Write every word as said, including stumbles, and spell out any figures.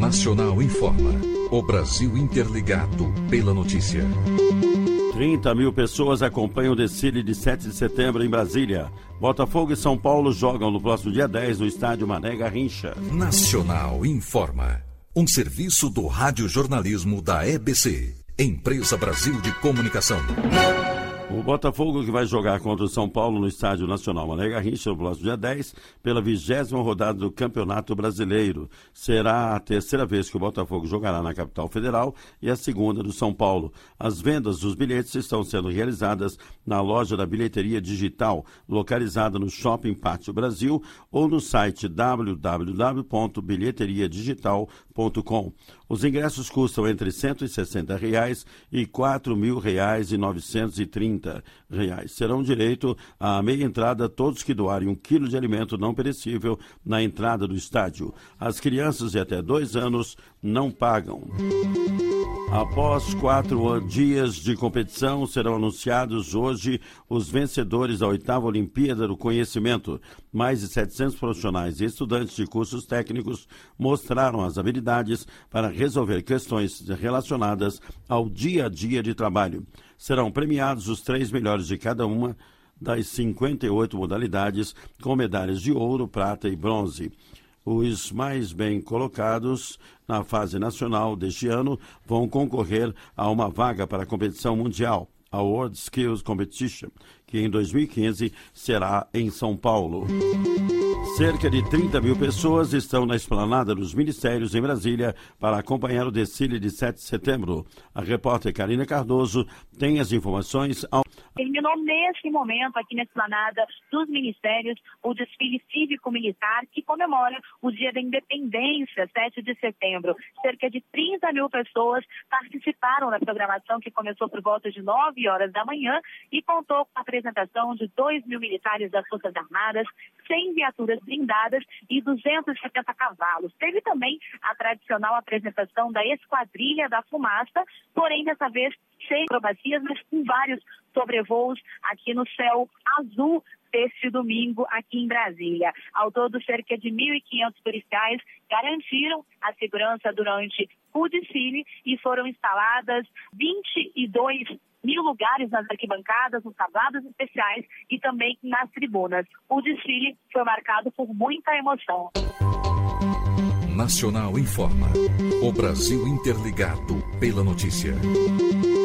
Nacional informa. O Brasil interligado pela notícia. trinta mil pessoas acompanham o desfile de sete de setembro em Brasília. Botafogo e São Paulo jogam no próximo dia dez no estádio Mané Garrincha. Nacional informa. Um serviço do radiojornalismo da E B C, Empresa Brasil de Comunicação. O Botafogo, que vai jogar contra o São Paulo no Estádio Nacional Mané Garrincha no próximo dia dez, pela vigésima rodada do Campeonato Brasileiro. Será a terceira vez que o Botafogo jogará na capital federal e a segunda do São Paulo. As vendas dos bilhetes estão sendo realizadas na loja da Bilheteria Digital, localizada no Shopping Pátio Brasil, ou no site w w w ponto bilheteria digital ponto com. Os ingressos custam entre cento e sessenta reais e quatro mil reais e novecentos e trinta reais. Serão direito à meia entrada todos que doarem um quilo de alimento não perecível na entrada do estádio. As crianças de até dois anos não pagam. Após quatro dias de competição, serão anunciados hoje os vencedores da oitava Olimpíada do Conhecimento. Mais de setecentos profissionais e estudantes de cursos técnicos mostraram as habilidades para resolver questões relacionadas ao dia a dia de trabalho. Serão premiados os três melhores de cada uma das cinquenta e oito modalidades, com medalhas de ouro, prata e bronze. Os mais bem colocados na fase nacional deste ano vão concorrer a uma vaga para a competição mundial, a World Skills Competition, que em dois mil e quinze será em São Paulo. Cerca de trinta mil pessoas estão na esplanada dos ministérios em Brasília para acompanhar o desfile de sete de setembro. A repórter Karina Cardoso tem as informações ao... Terminou neste momento, aqui na esplanada dos ministérios, o desfile cívico-militar que comemora o Dia da Independência, sete de setembro. Cerca de trinta mil pessoas participaram da programação, que começou por volta de nove horas da manhã e contou com a apresentação de dois mil militares das Forças Armadas, cem viaturas blindadas e duzentos e setenta cavalos. Teve também a tradicional apresentação da Esquadrilha da Fumaça, porém dessa vez sem acrobacias, mas com vários sobrevoos aqui no céu azul este domingo aqui em Brasília. Ao todo, cerca de mil e quinhentos policiais garantiram a segurança durante o desfile e foram instaladas vinte e dois mil lugares nas arquibancadas, nos tablados especiais e também nas tribunas. O desfile foi marcado por muita emoção. Nacional informa. O Brasil interligado pela notícia.